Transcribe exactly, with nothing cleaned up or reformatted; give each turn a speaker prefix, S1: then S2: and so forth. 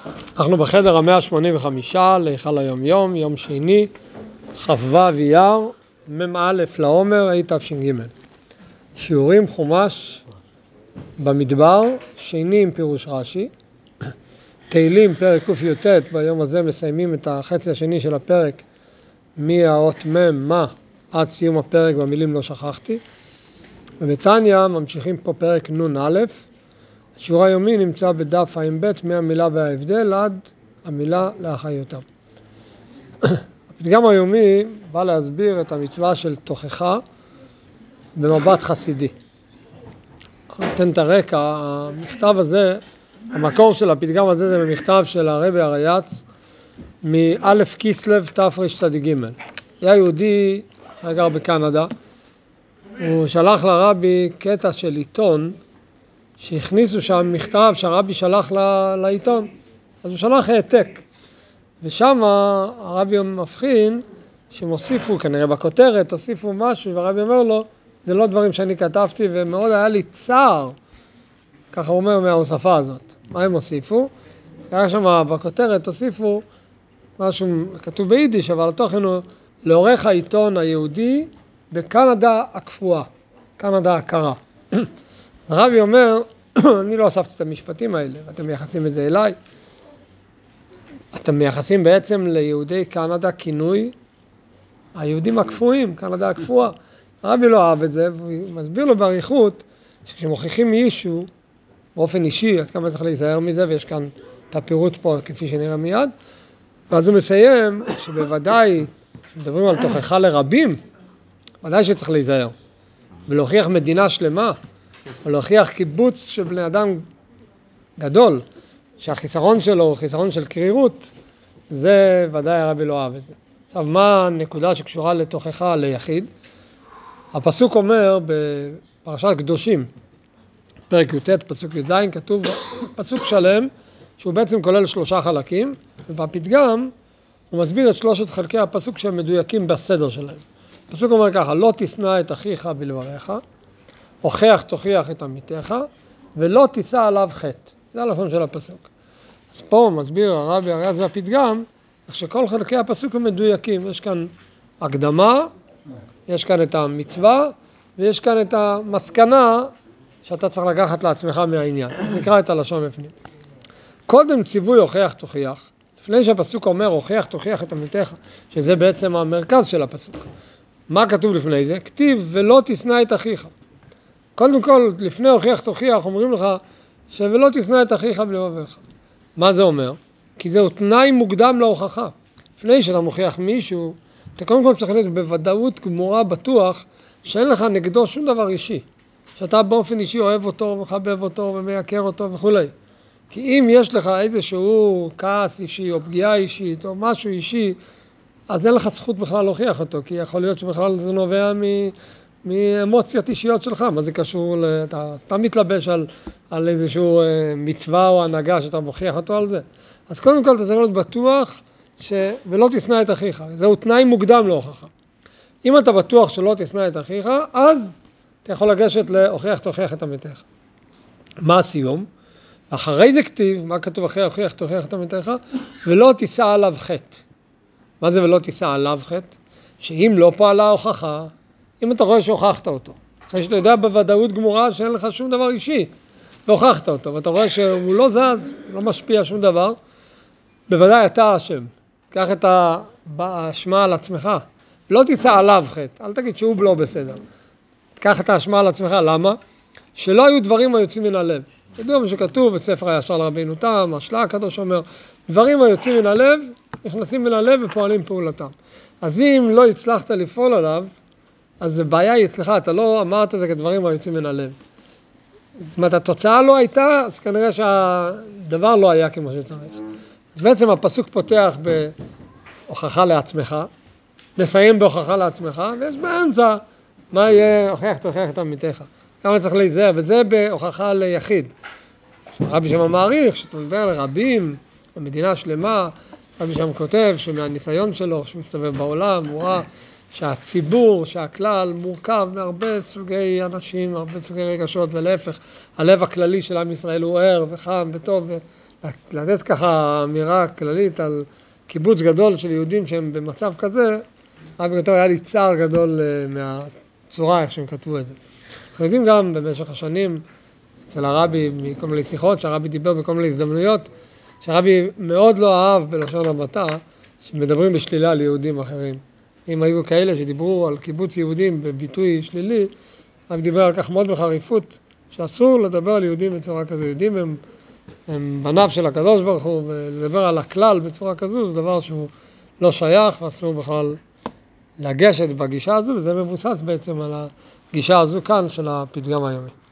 S1: אנחנו בחדר המאה שמונים וחמישה להיכל היום יום, יום שני, כ"ו אייר, מ"א לעומר, התש"ג. שיעורים חומש במדבר, שני עם פירוש רש"י. תהילים, פרק קי"ט, ביום הזה מסיימים את החצי השני של הפרק, מהאות מ' מה עד סיום הפרק במילים לא שכחתי. ובתניא ממשיכים פה פרק נ"א. השיעור היומי נמצא בדף ע"ב מהמילה וההבדל עד המילה לאחיותם. הפתגם היומי בא להסביר את המצווה של תוכחה במבט חסידי. נותן את הרקע, המכתב הזה, המקור של הפתגם הזה זה במכתב של הרבי הרייץ מאלף כיסלב תרצ"ג. היה יהודי שגר בקנדה, הוא שלח לרבי קטע של עיתון שהכניסו שם מכתב שהרבי שלח לעיתון. אז הוא שלח העתק, ושם הרבי מבחין שמוסיפו, כנראה בכותרת, הוסיפו משהו, והרבי אומר לו, זה לא דברים שאני כתבתי, ומאוד היה לי צער, ככה הוא אומר מההוספה הזאת. מה הם הוסיפו? היה שם בכותרת, הוסיפו משהו כתוב ביידיש, אבל התוכן הוא לעורך העיתון היהודי בקנדה הקפואה, קנדה הקרה. הרבי אומר, אני לא אספתי את המשפטים האלה, אתם מייחסים את זה אליי. אתם מייחסים בעצם ליהודי קנדה כינוי היהודים הקפואים, קנדה הקפואה. הרבי לא אהב את זה, והוא מסביר לו בעריכות שכשמוכיחים מישהו באופן אישי, עד כמה צריך להיזהר מזה, ויש כאן את הפירוט פה כפי שנראה מיד. ואז הוא מסיים שבוודאי, כשמדברים על תוכחה לרבים, ודאי שצריך להיזהר. ולהוכיח מדינה שלמה, ולהוכיח קיבוץ של בני אדם גדול, שהחיסרון שלו הוא חיסרון של קרירות, זה ודאי הרבי לא אהב את זה. עכשיו, מה הנקודה שקשורה לתוכחה ליחיד? הפסוק אומר בפרשת קדושים, פרק י"ט, פסוק י"ז, כתוב פסוק שלם, שהוא בעצם כולל שלושה חלקים, ובפתגם הוא מסביר את שלושת חלקי הפסוק שהם מדויקים בסדר שלהם. הפסוק אומר ככה, לא תשנא את אחיך בלבביך, הוכח תוכיח את עמיתך, ולא תישא עליו חטא. זה הלשון של הפסוק. אז פה מסביר הרבי הרייץ והפתגם, איך שכל חלקי הפסוק הם מדויקים. יש כאן הקדמה, יש כאן את המצווה, ויש כאן את המסקנה שאתה צריך לקחת לעצמך מהעניין. אז נקרא את הלשון בפנים. קודם ציווי הוכח תוכיח, לפני שהפסוק אומר הוכח תוכיח את עמיתך, שזה בעצם המרכז של הפסוק. מה כתוב לפני זה? כתיב ולא תשנא את אחיך. קודם כל, לפני הוכיח תוכיח, אומרים לך שלא תשנא את אחיך בלבביך. מה זה אומר? כי זהו תנאי מוקדם להוכחה. לפני שאתה מוכיח מישהו, אתה קודם כל צריך להיות בוודאות גמורה בטוח, שאין לך נגדו שום דבר אישי. שאתה באופן אישי אוהב אותו, מחבב אותו, ומייקר אותו וכו'. כי אם יש לך איזשהו כעס אישי, או פגיעה אישית, או משהו אישי, אז אין לך זכות בכלל להוכיח אותו, כי יכול להיות שבכלל זה נובע מ... מאמוציות אישיות שלך. מה זה קשור? אתה סתם מתלבש על, על איזשהו מצווה או הנהגה שאתה מוכיח אותו על זה. אז קודם כל אתה צריך להיות בטוח ש... ולא תשנא את אחיך. זהו תנאי מוקדם להוכחה. אם אתה בטוח שלא תשנא את אחיך, אז אתה יכול לגשת להוכיח תוכיח את עמיתך. מה הסיום? אחרי זה כתיב, מה כתוב אחרי הוכיח תוכיח את עמיתך? ולא תישא עליו חטא. מה זה ולא תישא עליו חטא? שאם לא פעלה הוכחה, אם אתה רואה שהוכחת אותו, אחרי שאתה יודע בוודאות גמורה שאין לך שום דבר אישי, והוכחת אותו, ואתה רואה שהוא לא זז, לא משפיע שום דבר, בוודאי אתה אשם. קח את האשמה על עצמך. לא תישא עליו חטא, אל תגיד שהוא לא בסדר. קח את האשמה על עצמך, למה? שלא היו דברים היוצאים מן הלב. תדעו מה שכתוב בספר הישר לרבינו תם, השלה הקדוש אומר, דברים היוצאים מן הלב, נכנסים מן הלב ופועלים פעולתם. אז אם לא הצלחת לפעול עליו, אז הבעיה היא אצלך, אתה לא אמרת את זה כדברים היוצאים מן הלב. זאת אומרת, התוצאה לא הייתה, אז כנראה שהדבר לא היה כמו שצריך. אז בעצם הפסוק פותח בהוכחה לעצמך, מסיים בהוכחה לעצמך, ויש באמצע מה יהיה הוכח תוכיח את עמיתך. כמה צריך להיזהר, וזה בהוכחה ליחיד. רבי שם מעריך, שאתה מדבר לרבים, במדינה שלמה, רבי שם כותב שמהניסיון שלו, שמסתובב בעולם, הוא ראה שהציבור, שהכלל מורכב מהרבה סוגי אנשים, הרבה סוגי רגשות, ולהפך, הלב הכללי של עם ישראל הוא ער וחם וטוב לתת ככה אמירה כללית על קיבוץ גדול של יהודים שהם במצב כזה, הרבי יותר היה לי צער גדול מהצורה איך שהם כתבו את זה. אנחנו יודעים גם במשך השנים, אצל הרבי, מכל מיני שיחות, שהרבי דיבר בכל מיני הזדמנויות, שהרבי מאוד לא אהב בלשון המעטה, שמדברים בשלילה על יהודים אחרים. אם היו כאלה שדיברו על קיבוץ יהודים בביטוי שלילי, הרבי דיבר על כך מאוד בחריפות, שאסור לדבר על יהודים בצורה כזו. יהודים הם, הם בניו של הקדוש ברוך הוא, ולדבר על הכלל בצורה כזו, זה דבר שהוא לא שייך, אסור בכלל לגשת בגישה הזו, וזה מבוסס בעצם על הגישה הזו כאן של הפתגם היומי.